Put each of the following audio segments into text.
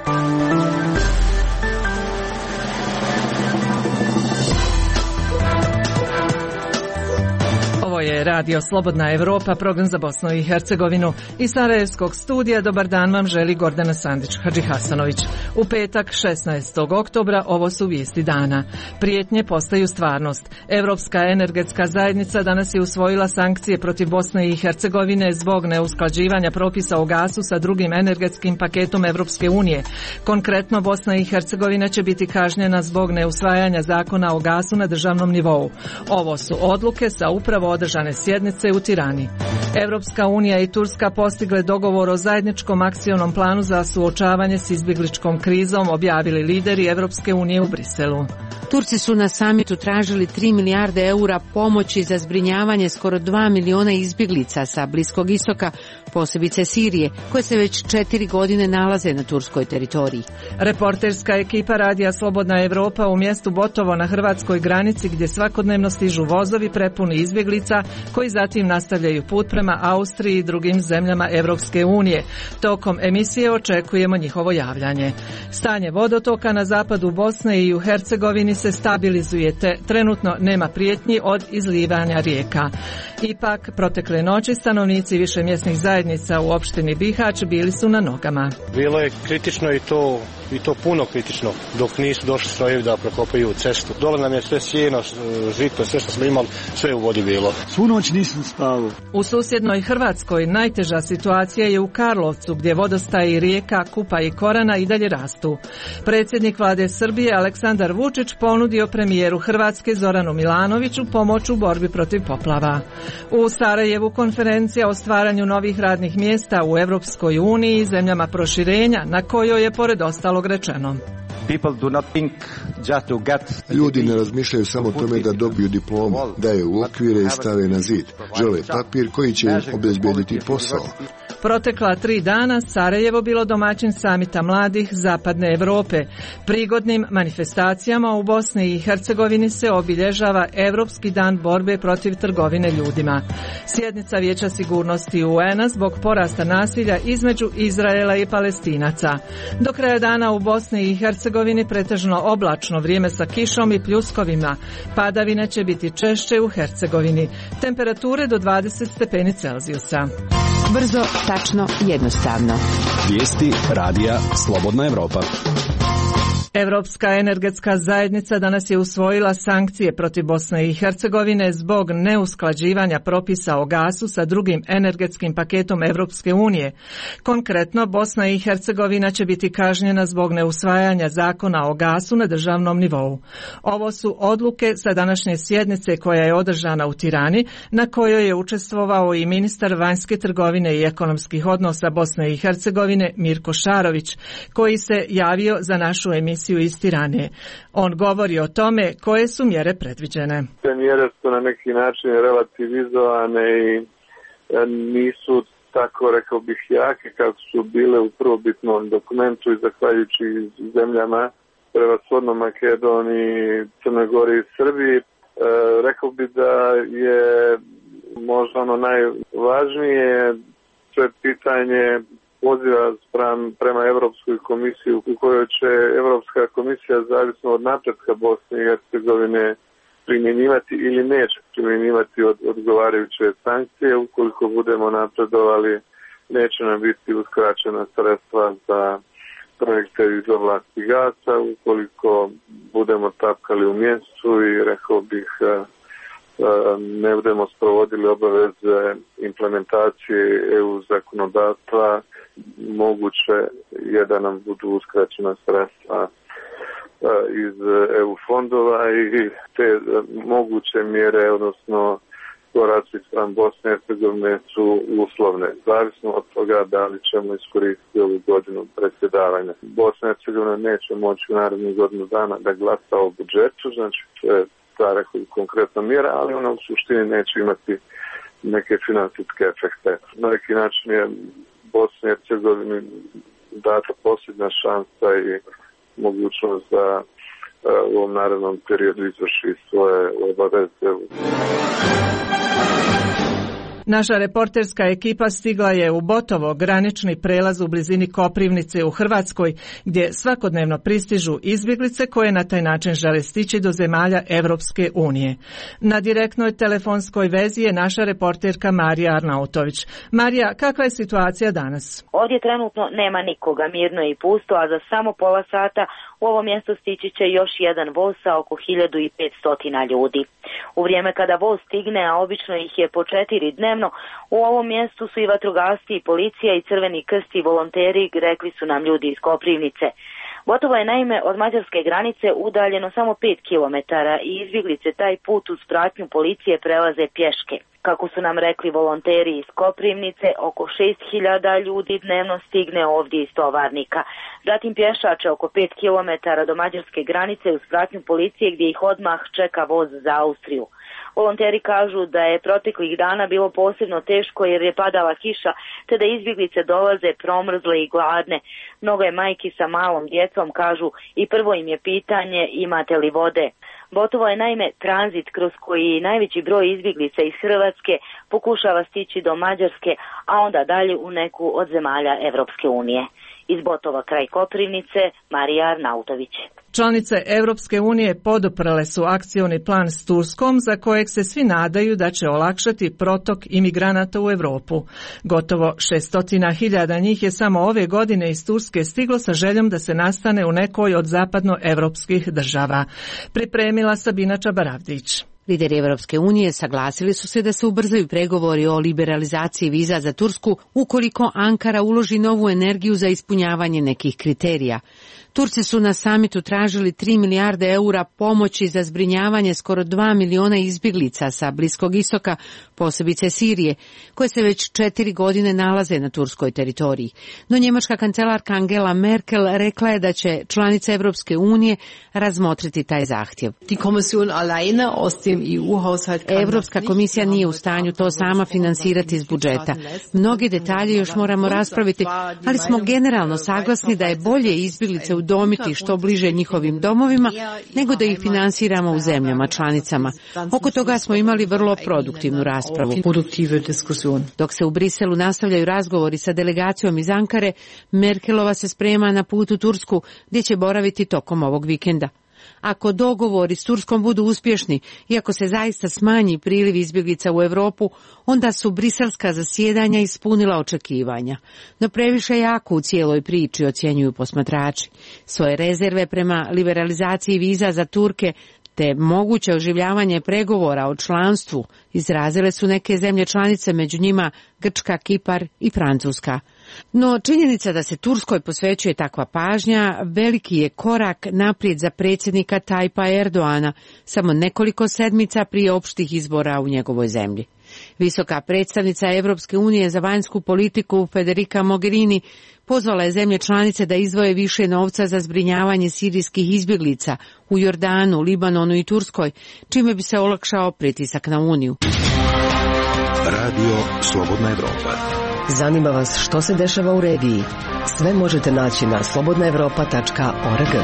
Ovo je Radio Slobodna Evropa, program za Bosnu i Hercegovinu. Iz Sarajevskog studija dobar dan vam želi Gordana Sandić-Hadžihasanović. U petak 16. oktobra ovo su vijesti dana. Prijetnje postaju stvarnost. Evropska energetska zajednica danas je usvojila sankcije protiv Bosne i Hercegovine zbog neusklađivanja propisa o gasu sa drugim energetskim paketom Evropske unije. Konkretno, Bosna i Hercegovina će biti kažnjena zbog neusvajanja zakona o gasu na državnom nivou. Ovo su odluke sa upravo održane sjednice u Tirani. Evropska unija i Turska postigle dogovor o zajedničkom akcionom planu za suočavanje s izbjegličkom krizom, objavili lideri Evropske unije u Briselu. Turci su na samitu tražili 3 milijarde eura pomoći za zbrinjavanje skoro 2 miliona izbjeglica sa Bliskog istoka, posebice Sirije, koje se već 4 godine nalaze na turskoj teritoriji. Reporterska ekipa Radija Slobodna Evropa u mjestu Botovo na hrvatskoj granici, gdje svakodnevno stižu vozovi prepuni izbjeglica koji zatim nastavljaju put prema Austriji i drugim zemljama Evropske unije. Tokom emisije očekujemo njihovo javljanje. Stanje vodotoka na zapadu Bosne i u Hercegovini se stabilizuje, te trenutno nema prijetnji od izlivanja rijeka. Ipak, protekle noći stanovnici višemjesnih zajednica u opštini Bihać bili su na nogama. Bilo je kritično i to puno kritično, dok nisu došli strojevi da prokopaju cestu. Dole nam je sve sjeno, žito, sve što smo imali, sve u vodi bilo. Svu noć nisam spavao. U susjednoj Hrvatskoj najteža situacija je u Karlovcu, gdje vodostaji rijeka Kupa i Korana i dalje rastu. Predsjednik vlade Srbije Aleksandar Vučić ponudio premijeru Hrvatske Zoranu Milanoviću pomoć u borbi protiv poplava. U Sarajevu konferencija o stvaranju novih radnih mjesta u Evropskoj uniji i zemljama proširenja, na kojoj je pored ostalog rečeno: Ljudi ne razmišljaju samo o tome da dobiju diplomu, da je u okvire i stave na zid. Žele papir koji će im obezbijediti posao. Protekla 3 dana Sarajevo bilo domaćin samita mladih Zapadne Europe. Prigodnim manifestacijama u Bosni i Hercegovini se obilježava Europski dan borbe protiv trgovine ljudima. Sjednica Vijeća sigurnosti UN-a zbog porasta nasilja između Izraela i Palestinaca. Do kraja dana u Bosni i Hercegovini pretežno oblačno vrijeme sa kišom i pljuskovima. Padavine će biti češće u Hercegovini. Temperature do 20 stepeni Celzijusa. Brzo, tačno, jednostavno. Vijesti Radija Slobodna Evropa. Evropska energetska zajednica danas je usvojila sankcije protiv Bosne i Hercegovine zbog neusklađivanja propisa o gasu sa drugim energetskim paketom Evropske unije. Konkretno, Bosna i Hercegovina će biti kažnjena zbog neusvajanja zakona o gasu na državnom nivou. Ovo su odluke sa današnje sjednice koja je održana u Tirani, na kojoj je učestvovao i ministar vanjske trgovine i ekonomskih odnosa Bosne i Hercegovine Mirko Šarović, koji se javio za našu emisiju iz Tirane. On govori o tome koje su mjere predviđene. Te mjere su na neki način relativizovane i nisu tako, rekao bih, jake kako su bile u prvobitnom dokumentu i zahvaljujući zemljama prevashodno Makedoniji, Crnoj Gori i Srbiji. Rekao bih da je možda ono najvažnije, to je pitanje poziva prema Europskoj komisiji u kojoj će Europska komisija zavisno od napretka Bosne i Hercegovine primjenjivati ili neće primjenjivati odgovarajuće sankcije. Ukoliko budemo napredovali, neće nam biti uskraćena sredstva za projekte iz oblasti gasa. Ukoliko budemo tapkali u mjestu i rekao bih ne budemo sprovodili obaveze implementacije EU zakonodavstva, moguće je da nam budu uskraćena sredstva iz EU fondova i te moguće mjere, odnosno koraci spram Bosne i Hercegovine su uslovne, zavisno od toga da li ćemo iskoristiti ovu godinu predsjedavanja. Bosna i Hercegovina neće moći u narednih godinu dana da glasa o budžetu, znači to je ta konkretna mjera, ali ona u suštini neće imati neke financijske efekte. Na neki način je Bosni i Hercegovini data posljednja šansa i mogućnost da u ovom narednom periodu izvrši svoje obaveze. Naša reporterska ekipa stigla je u Botovo, granični prelaz u blizini Koprivnice u Hrvatskoj, gdje svakodnevno pristižu izbjeglice koje na taj način žele stići do zemalja Evropske unije. Na direktnoj telefonskoj vezi je naša reporterka Marija Arnautović. Marija, kakva je situacija danas? Ovdje trenutno nema nikoga, mirno je i pusto, a za samo pola sata u ovo mjesto stići će još jedan voz sa oko 1500 ljudi. U vrijeme kada voz stigne, a obično ih je po 4 dnevno, u ovom mjestu su i vatrogasci, i policija, i Crveni krst, i volonteri, rekli su nam ljudi iz Koprivnice. Botovo je naime od mađarske granice udaljeno samo 5 kilometara i izbjeglice taj put uz pratnju policije prelaze pješke. Kako su nam rekli volonteri iz Koprivnice, oko 6000 ljudi dnevno stigne ovdje iz Tovarnika. Zatim pješače oko 5 kilometara do mađarske granice uz pratnju policije gdje ih odmah čeka voz za Austriju. Volonteri kažu da je proteklih dana bilo posebno teško jer je padala kiša, te da izbjeglice dolaze promrzle i gladne. Mnogo je majki sa malom djecom, kažu, i prvo im je pitanje imate li vode. Botovo je naime tranzit kroz koji najveći broj izbjeglica iz Hrvatske pokušava stići do Mađarske, a onda dalje u neku od zemalja Evropske unije. Iz Botova kraj Koprivnice, Marija Arnautović. Članice Evropske unije poduprle su akcioni plan s Turskom za kojeg se svi nadaju da će olakšati protok imigranata u Europu. Gotovo 600.000 njih je samo ove godine iz Turske stiglo sa željom da se nastane u nekoj od zapadnoevropskih država. Pripremila Sabina Čabaravdić. Lideri Evropske unije saglasili su se da se ubrzaju pregovori o liberalizaciji viza za Tursku ukoliko Ankara uloži novu energiju za ispunjavanje nekih kriterija. Turci su na samitu tražili 3 milijarde eura pomoći za zbrinjavanje skoro 2 miliona izbjeglica sa Bliskog istoka, posebice Sirije, koje se već 4 godine nalaze na turskoj teritoriji. No njemačka kancelarka Angela Merkel rekla je da će članice Evropske unije razmotriti taj zahtjev. Evropska komisija nije u stanju to sama finansirati iz budžeta. Mnogi detalje još moramo raspraviti, ali smo generalno saglasni da je bolje izbjeglice udomiti što bliže njihovim domovima, nego da ih finansiramo u zemljama članicama. Oko toga smo imali vrlo produktivnu raspravu. Dok se u Briselu nastavljaju razgovori sa delegacijom iz Ankare, Merkelova se sprema na put u Tursku, gdje će boraviti tokom ovog vikenda. Ako dogovori s Turskom budu uspješni i ako se zaista smanji priliv izbjeglica u Europu, onda su briselska zasjedanja ispunila očekivanja. No previše jako u cijeloj priči, ocjenjuju posmatrači. Svoje rezerve prema liberalizaciji viza za Turke te moguće oživljavanje pregovora o članstvu izrazile su neke zemlje članice, među njima Grčka, Kipar i Francuska. No činjenica da se Turskoj posvećuje takva pažnja veliki je korak naprijed za predsjednika Tajpa Erdoana, samo nekoliko sedmica prije opštih izbora u njegovoj zemlji. Visoka predstavnica Evropske unije za vanjsku politiku Federica Mogherini pozvala je zemlje članice da izdvoje više novca za zbrinjavanje sirijskih izbjeglica u Jordanu, Libanonu i Turskoj, čime bi se olakšao pritisak na Uniju. Radio Slobodna Evropa. Zanima vas što se dešava u regiji? Sve možete naći na slobodnaevropa.org.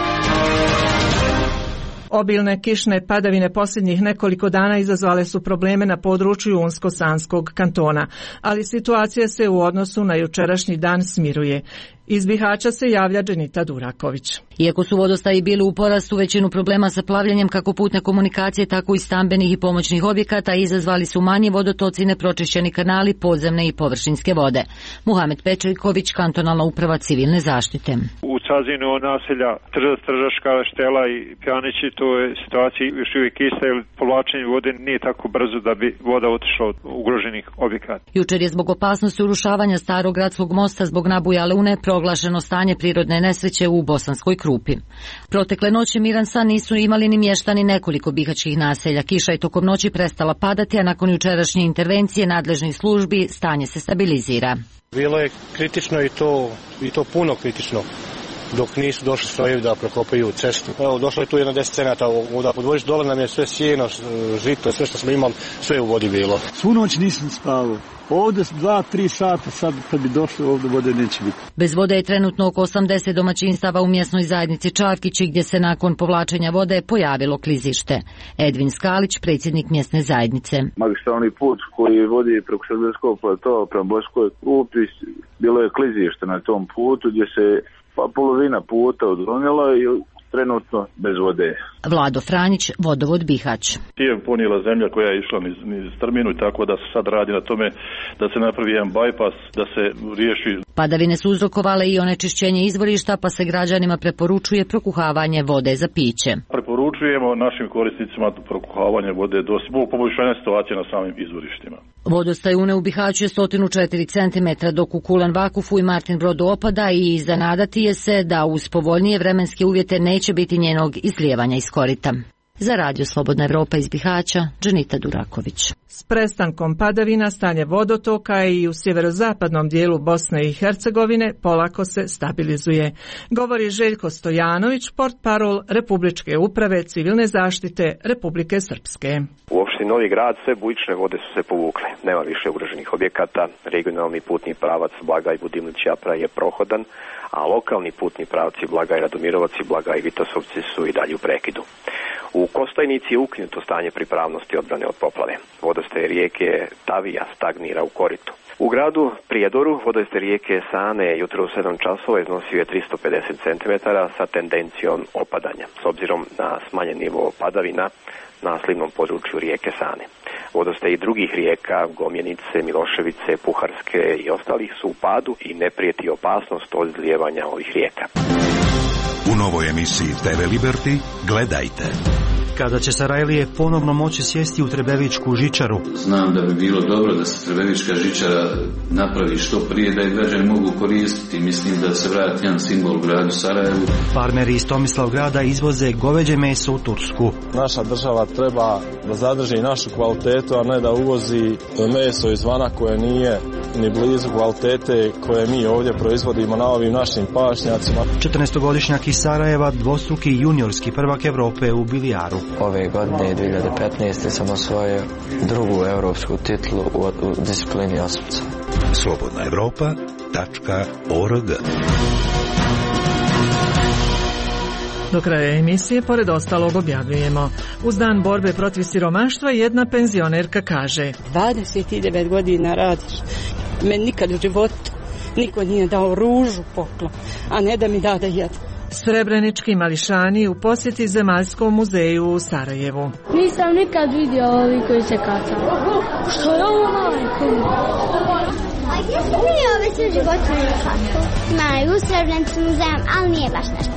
Obilne kišne padavine posljednjih nekoliko dana izazvale su probleme na području Unsko-Sanskog kantona, ali situacija se u odnosu na jučerašnji dan smiruje. Iz Bihaća se javlja Dženita Duraković. Iako su vodostaji bili u porastu, većinu problema sa plavljanjem kako putne komunikacije, tako i stambenih i pomoćnih objekata izazvali su manji vodotoci, nepročišćeni kanali, podzemne i površinske vode. Muhamed Pečojković, kantonalna uprava civilne zaštite. U Cazinu naselja Tržaška, Štela i Pjanići, to je situacija još uvijek ista, jer povlačenje vode nije tako brzo da bi voda otišla od ugroženih objekata. Jučer je zbog opasnosti urušavanja starog gradskog mosta zbog nabujale une proglašeno stanje prirodne nesreće u Bosanskoj Krupi. Protekle noći miran san nisu imali ni mještani nekoliko bihaćkih naselja. Kiša je tokom noći prestala padati, a nakon jučerašnje intervencije nadležnih službi stanje se stabilizira. Bilo je kritično i to puno kritično. dok nisu došli strojevi da prokopaju cestu. Evo, došlo je tu jedno 10 cenata voda po dvorištu, dole nam je sve sjeno, žito, sve što smo imali, sve u vodi bilo. Svu noć nisam spavao. Ovdje 2-3 sata, sad kad bi došli ovdje vode neće biti. Bez vode je trenutno oko 80 domaćinstava u mjesnoj zajednici Čavkići, gdje se nakon povlačenja vode pojavilo klizište. Edvin Skalić, predsjednik mjesne zajednice. Magistralni put koji vodi preko Srbijskog platoa prema Bojskoj Kupi, bilo je klizište na tom putu gdje se polovina puta odronila i trenutno bez vode. Vlado Franjić, vodovod Bihać. Je ponijela zemlja koja je išla niz strminu i tako da se sad radi na tome da se napravi jedan bajpas, da se riješi. Padavine su uzrokovale i onečišćenje izvorišta, pa se građanima preporučuje prokuhavanje vode za piće. Preporučujemo našim korisnicima prokuhavanje vode do poboljšanja situacije na samim izvorištima. Vodostaj Une u Bihaću je 104 cm, dok u Kulan Vakufu i Martin Brodu opada i iznenadati je se da uz povoljnije vremenske uvjete neće biti njenog izlijevanja iz korita. Za Radio Slobodna Evropa iz Bihaća, Dženita Duraković. S prestankom padavina stanje vodotoka i u sjeverozapadnom dijelu Bosne i Hercegovine polako se stabilizuje. Govori Željko Stojanović, portparol Republičke uprave civilne zaštite Republike Srpske. U opštini Novi Grad sve bujične vode su se povukle. Nema više ugroženih objekata, regionalni putni pravac Blagaj Budimlić-Japra je prohodan, a lokalni putni pravci Blagaj Radomirovac i Blagaj Vitosovci su i dalje u prekidu. U Kostajnici je ukinuto stanje pripravnosti odbrane od poplave. Vodostaj rijeke Tavija stagnira u koritu. U gradu Prijedoru vodostaj rijeke Sane jutro u 7 časova iznosio je 350 cm sa tendencijom opadanja, s obzirom na smanjen nivo padavina na slivnom području rijeke Sane. Vodostaj i drugih rijeka, Gomjenice, Miloševice, Puharske i ostalih su u padu i ne prijeti opasnost od izlijevanja ovih rijeka. U novoj emisiji TV Liberty gledajte. Kada će Sarajlije ponovno moći sjesti u Trebevičku žičaru. Znam da bi bilo dobro da se Trebevička žičara napravi što prije, da je građani mogu koristiti. Mislim da se vrati jedan simbol u gradu Sarajevu. Farmeri iz Tomislavgrada izvoze goveđe meso u Tursku. Naša država treba da zadrži našu kvalitetu, a ne da uvozi meso izvana koje nije ni blizu kvalitete koje mi ovdje proizvodimo na ovim našim pašnjacima. 14-godišnjak iz Sarajeva, dvostruki juniorski prvak Evrope u bilijaru. Ove godine 2015. sam osvojio drugu evropsku titulu u disciplini osmica. slobodnaevropa.org. Do kraja emisije, pored ostalog, objavljujemo. Uz dan borbe protiv siromaštva jedna penzionerka kaže: 29 godina radiš. Meni nikad u životu niko nije dao ružu poklon, a ne da mi dade jedan. Srebrenički mališani u posjeti Zemaljskom muzeju u Sarajevu. Nisam nikad vidio ovi koji se kaca. Što je ovo majko? Nije ove sve životinje kako. Imaju u Srebrenicu muzejem, ali nije baš nešto.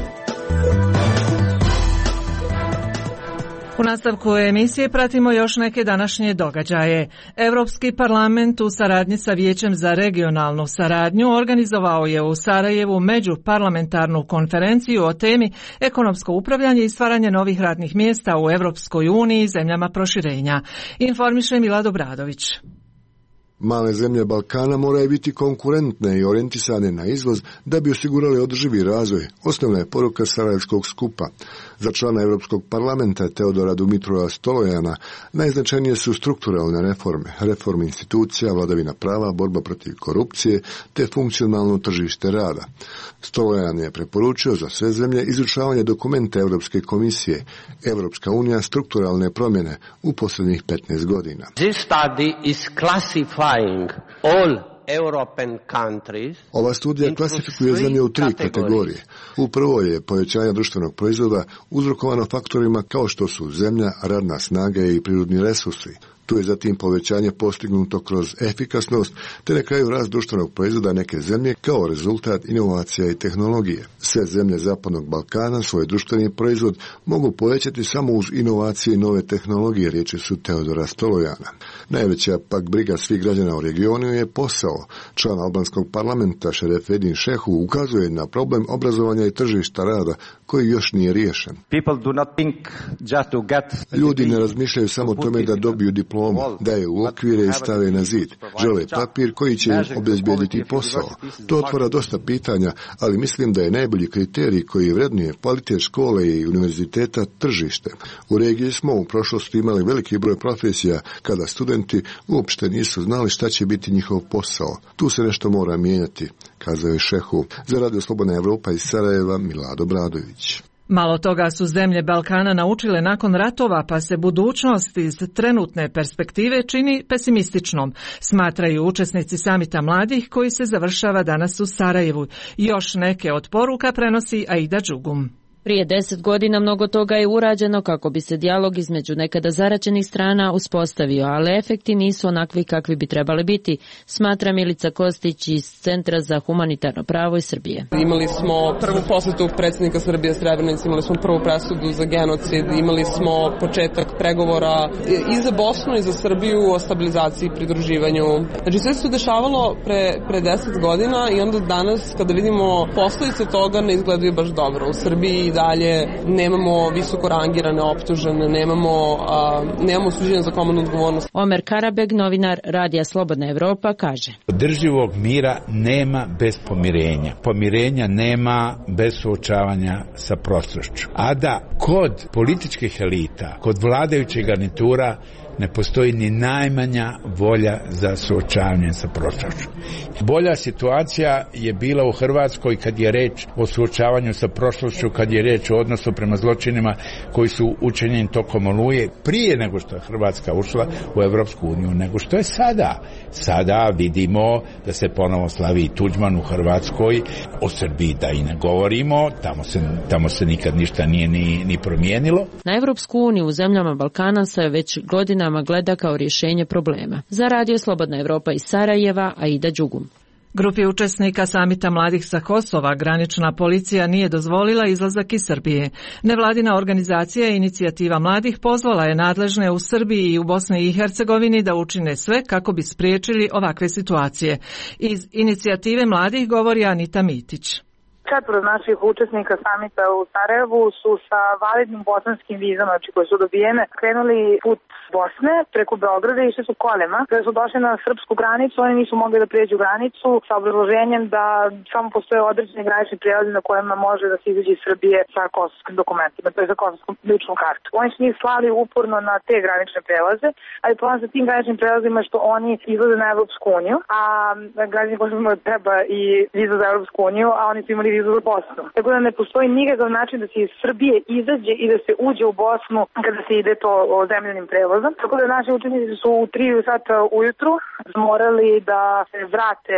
U nastavku emisije pratimo još neke današnje događaje. Europski parlament u saradnji sa Vijećem za regionalnu saradnju organizovao je u Sarajevu međuparlamentarnu konferenciju o temi ekonomsko upravljanje i stvaranje novih radnih mjesta u Europskoj uniji i zemljama proširenja. Informiše Milad Obradović. Male zemlje Balkana moraju biti konkurentne i orijentisane na izvoz da bi osigurali održivi razvoj. Osnovna je poruka Sarajevskog skupa. Za člana Europskog parlamenta Teodora Dumitrova Stolojana najznačajnije su strukturalne reforme institucija, vladavina prava, borba protiv korupcije te funkcionalno tržište rada. Stolojan je preporučio za sve zemlje izučavanje dokumenta Europske komisije Europska unija strukturalne promjene u posljednjih 15 godina. This study is classifying all Ova studija klasifikuje zemlje u 3 kategorije. U prvoj je povećanje društvenog proizvoda uzrokovano faktorima kao što su zemlja, radna snaga i prirodni resursi. Tu je zatim povećanje postignuto kroz efikasnost, te na kraju rast društvenog proizvoda neke zemlje kao rezultat inovacija i tehnologije. Sve zemlje Zapadnog Balkana svoj društveni proizvod mogu povećati samo uz inovacije i nove tehnologije, riječi su Teodora Stolojana. Najveća pak briga svih građana u regionu je posao. Član albanskog parlamenta Šerefedin Šehu ukazuje na problem obrazovanja i tržišta rada koji još nije riješen. Ljudi ne razmišljaju samo o tome da dobiju diplomu diplomu, da je u okvire i stave na zid. Žele papir koji će im obezbijediti posao. To otvara dosta pitanja, ali mislim da je najbolji kriterij koji vrednuje kvalitet škole i univerziteta tržište. U regiji smo u prošlosti imali veliki broj profesija kada studenti uopšte nisu znali šta će biti njihov posao. Tu se nešto mora mijenjati, kazao je Šehu. Za Radio Slobodna Evropa iz Sarajeva, Milado Bradović. Malo toga su zemlje Balkana naučile nakon ratova, pa se budućnost iz trenutne perspektive čini pesimističnom, smatraju učesnici samita mladih koji se završava danas u Sarajevu. Još neke od poruka prenosi Aida Đugum. Prije 10 godina mnogo toga je urađeno kako bi se dijalog između nekada zaraćenih strana uspostavio, ali efekti nisu onakvi kakvi bi trebali biti, smatra Milica Kostić iz Centra za humanitarno pravo iz Srbije. Imali smo prvu posjetu predsjednika Srbije Srebrenici, imali smo prvu presudu za genocid, imali smo početak pregovora i za Bosnu i za Srbiju o stabilizaciji i pridruživanju. Znači sve se dešavalo pre 10 godina i onda danas kada vidimo posljedice toga ne izgledaju baš dobro. U Srbiji dalje nemamo visoko rangirane optužene, nemamo suđenje za komandnu odgovornost. Omer Karabeg, novinar Radija Slobodna Evropa, kaže: Održivog mira nema bez pomirenja. Pomirenja nema bez suočavanja sa prošlošću. A da kod političkih elita, kod vladajućeg garnitura ne postoji ni najmanja volja za suočavanje sa prošlošću. Bolja situacija je bila u Hrvatskoj kad je reč o suočavanju sa prošlošću, kad je reč o odnosu prema zločinima koji su učinjeni tokom Oluje prije nego što je Hrvatska ušla u Evropsku uniju, nego što je sada. Sada vidimo da se ponovo slavi Tuđman u Hrvatskoj, o Srbiji da i ne govorimo, tamo se nikad ništa nije ni promijenilo. Na Evropsku uniju u zemljama Balkana se već godinama gleda kao rješenje problema. Za Radio Slobodna Evropa iz Sarajeva, Aida Đugum. Grupi učesnika samita mladih sa Kosova granična policija nije dozvolila izlazak iz Srbije. Nevladina organizacija Inicijativa mladih pozvala je nadležne u Srbiji i u Bosni i Hercegovini da učine sve kako bi spriječili ovakve situacije. Iz Inicijative mladih govori Anita Mitić. 4 naših učesnika samita u Sarajevu su sa validnim bosanskim vizama, znači koje su dobijene, krenuli put Bosne preko Beograda i išli su kolima. Kada su došli na srpsku granicu, oni nisu mogli da prijeđu granicu sa obrazloženjem da samo postoje određeni granični prijelazi na kojima može da se izađe iz Srbije sa kosovskim dokumentima, to je za kosovsku ličnu kartu. Oni su njih slali uporno na te granične prelaze, ali problem sa tim graničnim prelazima je što oni izlaze na Evropsku uniju, a građani Kosova treba i viza za Evropsku uniju, a oni su imali vizu za Bosnu. Tako da ne postoji nikakav način da se iz Srbije izađe i da se uđe u Bosnu kada se ide to o zemljanim prelazom. Tako da naši učenici su u 3 sata ujutru morali da se vrate.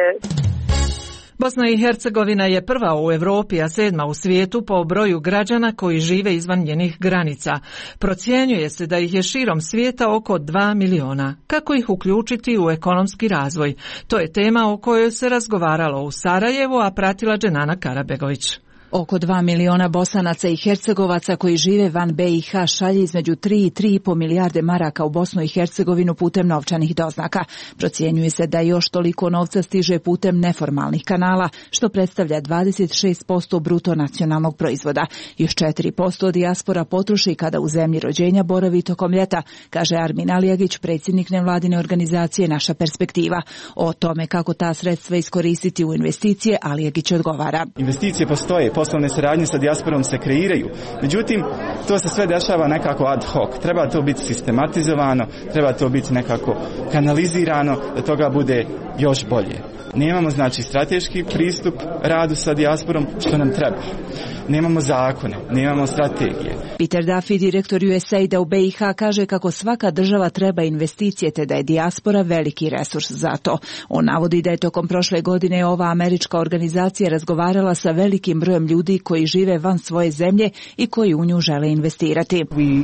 Bosna i Hercegovina je prva u Europi, a 7. u svijetu po broju građana koji žive izvan njenih granica. Procjenjuje se da ih je širom svijeta oko 2 miliona. Kako ih uključiti u ekonomski razvoj? To je tema o kojoj se razgovaralo u Sarajevu, a pratila Dženana Karabegović. Oko 2 miliona Bosanaca i Hercegovaca koji žive van BiH šalje između 3 i 3,5 milijarde maraka u Bosnu i Hercegovinu putem novčanih doznaka. Procjenjuje se da još toliko novca stiže putem neformalnih kanala, što predstavlja 26% bruto nacionalnog proizvoda. Još 4% dijaspora potroši kada u zemlji rođenja boravi tokom ljeta, kaže Armin Alijagić, predsjednik nevladine organizacije Naša perspektiva. O tome kako ta sredstva iskoristiti u investicije, Alijagić odgovara. Investicije postoje, poslovne saradnje sa dijasporom se kreiraju. Međutim, to se sve dešava nekako ad hoc. Treba to biti sistematizovano, treba to biti nekako kanalizirano, da toga bude još bolje. Nemamo znači strateški pristup radu sa dijasporom, što nam treba. Nemamo zakone, nemamo strategije. Peter Duffy, direktor USAID-a u BiH, kaže kako svaka država treba investicije te da je dijaspora veliki resurs za to. On navodi da je tokom prošle godine ova američka organizacija razgovarala sa velikim brojem ljudi koji žive van svoje zemlje i koji u nju žele investirati.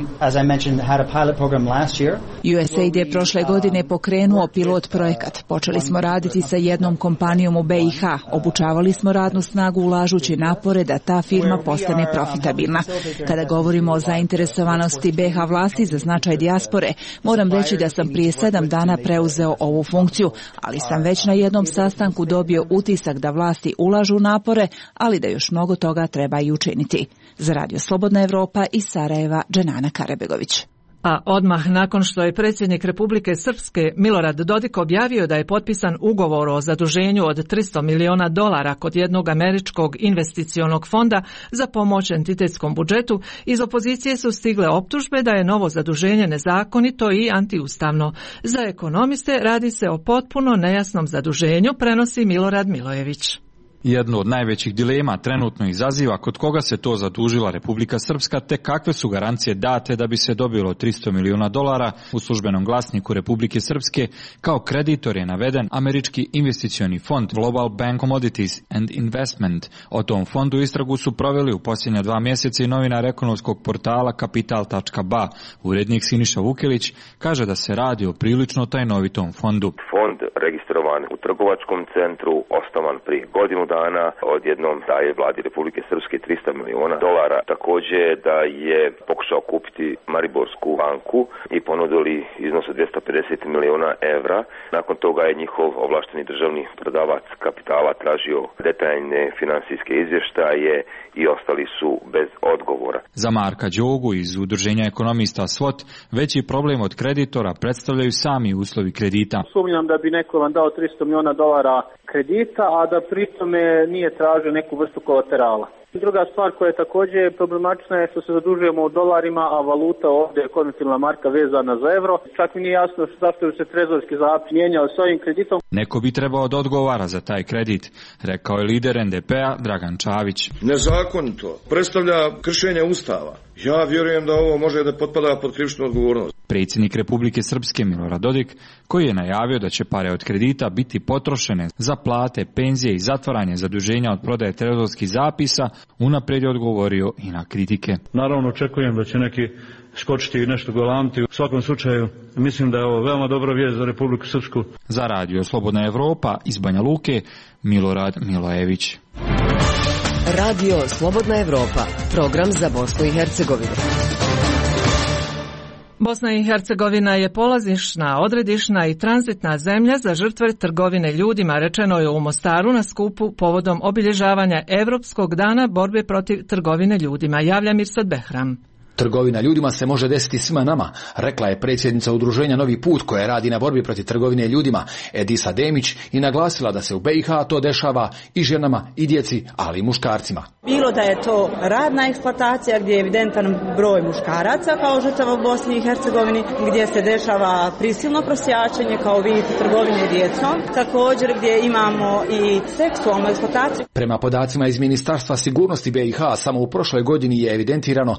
USAID je prošle godine pokrenuo pilot projekat. Počeli smo raditi sa jednom kompanijom u BiH. Obučavali smo radnu snagu ulažući napore da ta firma postane profitabilna. Kada govorimo o zainteresovanosti BiH vlasti za značaj dijaspore, moram reći da sam prije 7 dana preuzeo ovu funkciju, ali sam već na jednom sastanku dobio utisak da vlasti ulažu napore, ali da još mnogo toga treba i učiniti. Za Radio Slobodna Evropa iz Sarajeva, Dženana Karabegović. A odmah nakon što je predsjednik Republike Srpske Milorad Dodik objavio da je potpisan ugovor o zaduženju od $300 miliona kod jednog američkog investicionog fonda za pomoć entitetskom budžetu, iz opozicije su stigle optužbe da je novo zaduženje nezakonito i antiustavno. Za ekonomiste radi se o potpuno nejasnom zaduženju, prenosi Milorad Milojević. Jednu od najvećih dilema trenutno izaziva kod koga se to zadužila Republika Srpska, te kakve su garancije date da bi se dobilo $300 miliona. U službenom glasniku Republike Srpske kao kreditor je naveden američki investicioni fond Global Bank Commodities and Investment. O tom fondu istragu su proveli u posljednja 2 mjeseca i novinar ekonomskog portala Kapital.ba. Urednik Siniša Vukelić kaže da se radi o prilično tajnovitom fondu. Fond registrovan u trgovačkom centru, osnovan prije godinu dana, odjednom daje vladi Republike Srpske $300 miliona. Također da je pokušao kupiti Mariborsku banku i ponudili iznos od €250 miliona. Nakon toga je njihov ovlašteni državni prodavac kapitala tražio detaljne financijske izvještaje i ostali su bez odgovora. Za Marka Đogu iz udruženja ekonomista SWOT veći problem od kreditora predstavljaju sami uslovi kredita. Sumnjam da bi neko vam dao $300 miliona kredita, a da pritome nije tražio neku vrstu kolaterala. Druga stvar koja je također problematična je što se zadužujemo u dolarima, a valuta ovdje je konvertibilna marka vezana za euro. Čak mi nije jasno zašto bi se trezorski zapis mijenjao s ovim kreditom. Neko bi trebao da odgovara za taj kredit, rekao je lider NDP-a Dragan Čavić. Nezakonito, predstavlja kršenje Ustava. Ja vjerujem da ovo može da potpada pod krivičnu odgovornost. Predsjednik Republike Srpske Milorad Dodik, koji je najavio da će pare od kredita biti potrošene za plate, penzije i zatvaranje zaduženja od prodaje trezorskih zapisa, unaprijed je odgovorio i na kritike. Naravno očekujem da će neki skočiti i nešto galamiti. U svakom slučaju mislim da je ovo veoma dobra vijest za Republiku Srpsku. Za radio Slobodna Evropa iz Banja Luke, Milorad Milojević. Radio Slobodna Evropa, program za Bosnu i Hercegovinu. Bosna i Hercegovina je polazišna, odredišna i tranzitna zemlja za žrtve trgovine ljudima, rečeno je u Mostaru na skupu povodom obilježavanja Evropskog dana borbe protiv trgovine ljudima. Javlja Mirsad Behram. Trgovina ljudima se može desiti svima nama, rekla je predsjednica udruženja Novi put koja radi na borbi protiv trgovine ljudima, Edisa Demić, i naglasila da se u BiH to dešava i ženama i djeci, ali i muškarcima. Bilo da je to radna eksploatacija gdje je evidentan broj muškaraca kao žrtava u Bosni i Hercegovini, gdje se dešava prisilno prosjačenje kao vid trgovine djecom, također gdje imamo i seksualnu eksploataciju. Prema podacima iz Ministarstva sigurnosti BiH, samo u prošloj godini je evidentirano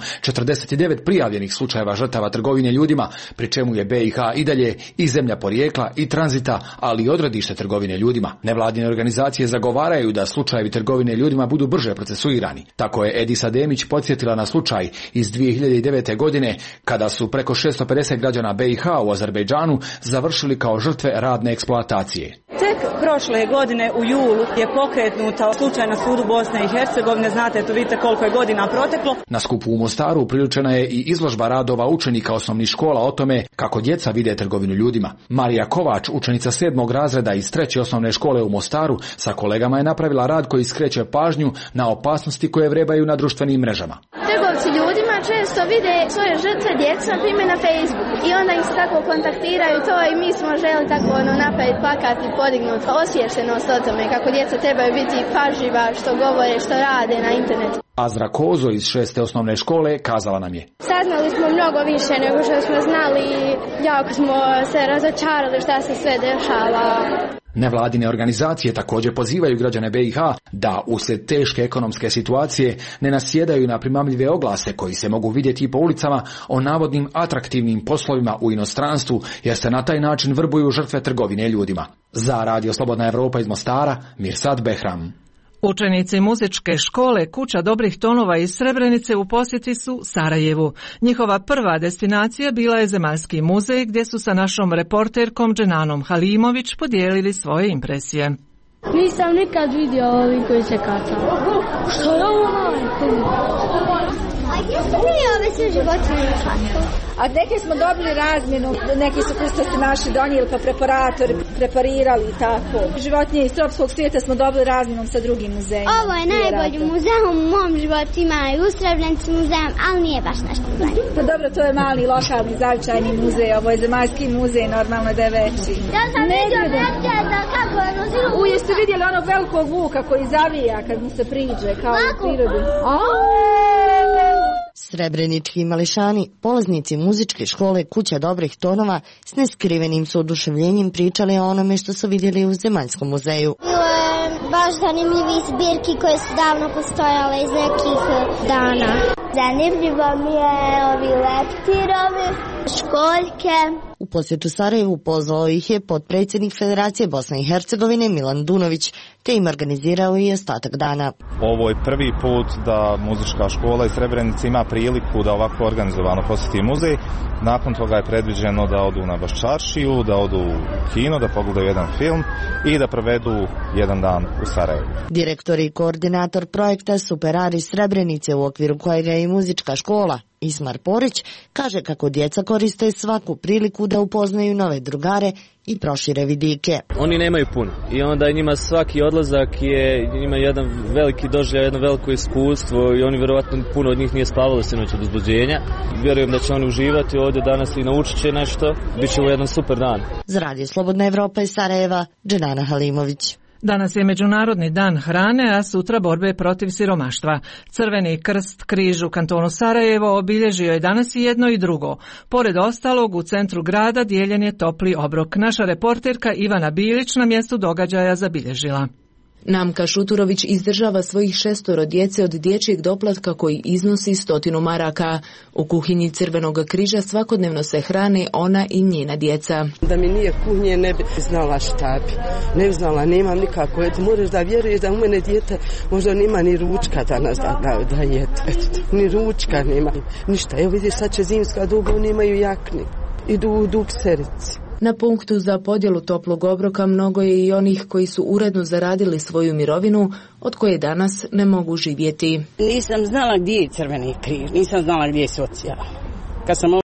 49 prijavljenih slučajeva žrtava trgovine ljudima, pri čemu je BiH i dalje i zemlja porijekla i tranzita, ali i odredište trgovine ljudima. Nevladine organizacije zagovaraju da slučajevi trgovine ljudima budu brže procesuirani. Tako je Edisa Demić podsjetila na slučaj iz 2009. godine kada su preko 650 građana BiH u Azerbejdžanu završili kao žrtve radne eksploatacije. Tek prošle godine u julu je pokretnuta slučaj na sudu Bosne i Hercegovine. Znate, to vidite koliko je godina proteklo. Na skupu u Mostaru upriličena je i izložba radova učenika osnovnih škola o tome kako djeca vide trgovinu ljudima. Marija Kovač, učenica 7. razreda iz 3. osnovne škole u Mostaru, sa kolegama je napravila rad koji skreće pažnju na opasnosti koje vrebaju na društvenim mrežama. Trgovci ljudima često vide svoje žrtve djeca, na primjer na Facebooku, i onda im se tako kontaktiraju to, i mi smo želi tako napraviti plakat i podignuti osviještenost o tome kako djeca trebaju biti pažljiva što govore, što rade na internetu. Azra Kozo iz 6. osnovne škole kazala nam je: Saznali smo mnogo više nego što smo znali, jako smo se razočarali šta se sve dešava. Nevladine organizacije također pozivaju građane BiH da uslijed teške ekonomske situacije ne nasjedaju na primamljive oglase koji se mogu vidjeti i po ulicama o navodnim atraktivnim poslovima u inostranstvu, jer se na taj način vrbuju žrtve trgovine ljudima. Za Radio Slobodna Evropa iz Mostara, Mirsad Behram. Učenici muzičke škole Kuća dobrih tonova iz Srebrenice u posjeti su Sarajevu. Njihova prva destinacija bila je Zemaljski muzej, gdje su sa našom reporterkom Dženanom Halimović podijelili svoje impresije. Nisam nikad vidio ovi koji se kacaju. Što je ovo? Nije ove sve životinje tako. A neke smo dobili razmjenu, neki su kustosi naši donijeli kao preparatori, preparirali i tako. Životinje iz tropskog svijeta smo dobili razmjenom sa drugim muzejima. Ovo je najbolji muzej u mom životu, ima i u Srebrenici muzejem, ali nije baš nešto bolje. Pa dobro, to je mali lokalni zavičajni muzej, ovo je zemaljski muzej, normalno da je veći. Ja sam vidio medvjeda kako je nosilo. Jeste vidjeli onog velikog vuka koji zavija kad mu se priđe, kao u prirodi? Srebrenički mališani, polaznici muzičke škole Kuća dobrih tonova, s neskrivenim su oduševljenjem pričali o onome što su vidjeli u Zemaljskom muzeju. Bilo je baš zanimljivi zbirki koje su davno postojale iz nekih dana. Zanimljivo mi je ovi leptirovi, školjke. U posjetu Sarajevu pozvao ih je potpredsjednik Federacije Bosne i Hercegovine Milan Dunović, te im organizirao i ostatak dana. Ovo je prvi put da muzička škola iz Srebrenice ima priliku da ovako organizovano posjeti muzej. Nakon toga je predviđeno da odu na Baščaršiju, da odu u kino, da pogledaju jedan film i da provedu jedan dan u Sarajevu. Direktor i koordinator projekta Superari Srebrenice, u okviru kojega je i muzička škola, Ismar Porić, kaže kako djeca koriste svaku priliku da upoznaju nove drugare i prošire vidike. Oni nemaju puno i onda njima svaki odlazak je njima jedan veliki doživljaj, jedno veliko iskustvo i oni vjerovatno puno od njih nije spavalo sinoć od uzbuđenja. Vjerujem da će oni uživati ovdje danas i naučit će nešto. Biće ovo jedan super dan. Za Radio Slobodna Evropa iz Sarajeva, Dženana Halimović. Danas je Međunarodni dan hrane, a sutra borbe protiv siromaštva. Crveni krst križ u kantonu Sarajevo obilježio je danas i jedno i drugo. Pored ostalog, u centru grada dijeljen je topli obrok. Naša reporterka Ivana Bilić na mjestu događaja zabilježila. Namka Šuturović izdržava svojih 6 djece od dječjeg doplatka koji iznosi 100 maraka. U kuhinji Crvenog križa svakodnevno se hrane ona i njena djeca. Da mi nije kuhnje ne bi znala šta bi. Ne bi znala, nemam nikako. Moraš da vjeruješ da u mene dijete možda nema ni ručka danas da jede. Ni ručka nema. Ništa. Evo vidiš, sad će zimska doba, nemaju jakni. Idu u dukserici. Na punktu za podjelu toplog obroka mnogo je i onih koji su uredno zaradili svoju mirovinu, od koje danas ne mogu živjeti. Nisam znala gdje je Crveni križ, nisam znala gdje je socijala. Kad sam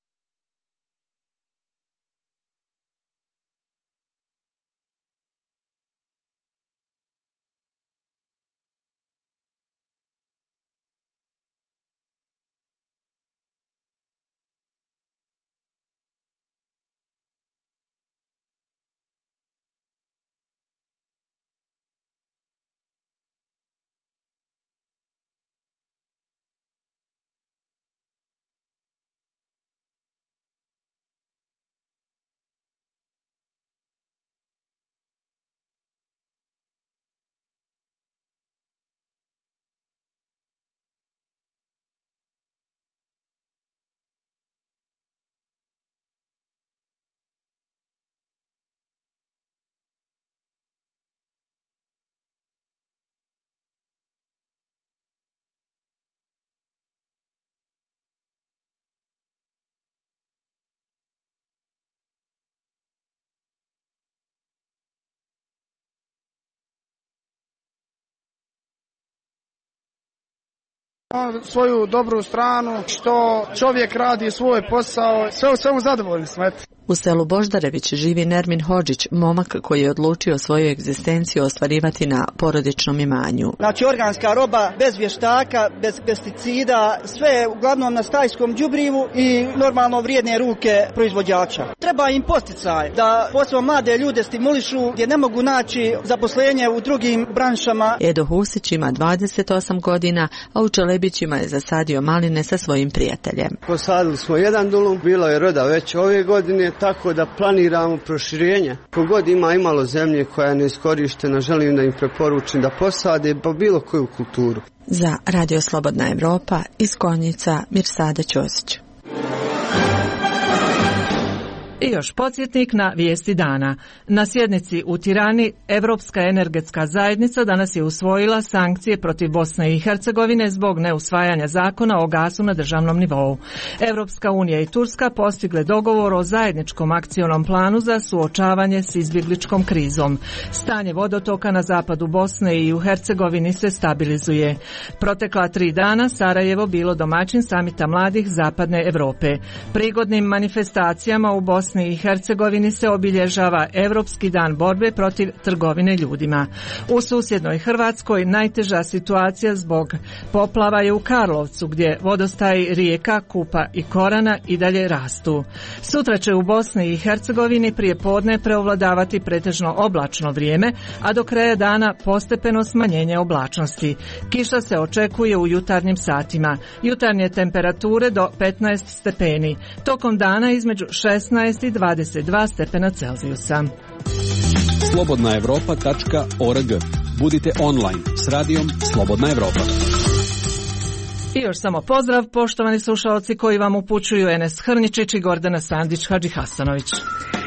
svoju dobru stranu, što čovjek radi svoj posao, sve u svemu zadovoljni smo. U selu Boždarević živi Nermin Hodžić, momak koji je odlučio svoju egzistenciju ostvarivati na porodičnom imanju. Znači organska roba, bez vještaka, bez pesticida, sve uglavnom na stajskom đubrivu i normalno vrijedne ruke proizvođača. Treba im posticaj da posebno mlade ljude stimulišu gdje ne mogu naći zaposlenje u drugim branšama. Edo Husić ima 28 godina, a u Čelebićima je zasadio maline sa svojim prijateljem. Posadili smo jedan dulum, bilo je roda već ove godine, tako da planiramo proširenje. Kogod ima imalo zemlje koja je neiskorištena, želim da im preporučim da posade bilo koju kulturu. Za Radio Slobodna Evropa iz Konjica, Mirsada Ćosić. I još podsjetnik na vijesti dana. Na sjednici u Tirani Europska energetska zajednica danas je usvojila sankcije protiv Bosne i Hercegovine zbog neusvajanja zakona o gasu na državnom nivou. Europska unija i Turska postigle dogovor o zajedničkom akcionom planu za suočavanje s izbjegličkom krizom. Stanje vodotoka na zapadu Bosne i u Hercegovini se stabilizuje. Protekla 3 dana Sarajevo bilo domaćin samita mladih Zapadne Europe. Prigodnim manifestacijama u Bosni i Hercegovini se obilježava Europski dan borbe protiv trgovine ljudima. U susjednoj Hrvatskoj najteža situacija zbog poplava je u Karlovcu, gdje vodostaji rijeka Kupa i Korana i dalje rastu. Sutra će u Bosni i Hercegovini prije podne preovladavati pretežno oblačno vrijeme, a do kraja dana postepeno smanjenje oblačnosti. Kiša se očekuje u jutarnjim satima. Jutarnje temperature do 15 stepeni. Tokom dana između 16 i 22 stepena Celzijusa. slobodnaevropa.org. Budite online s radijom Slobodna Evropa. I još samo pozdrav, poštovani slušalci koji vam upućuju Enes Hrničić i Gordana Sandić Hadžihasanović.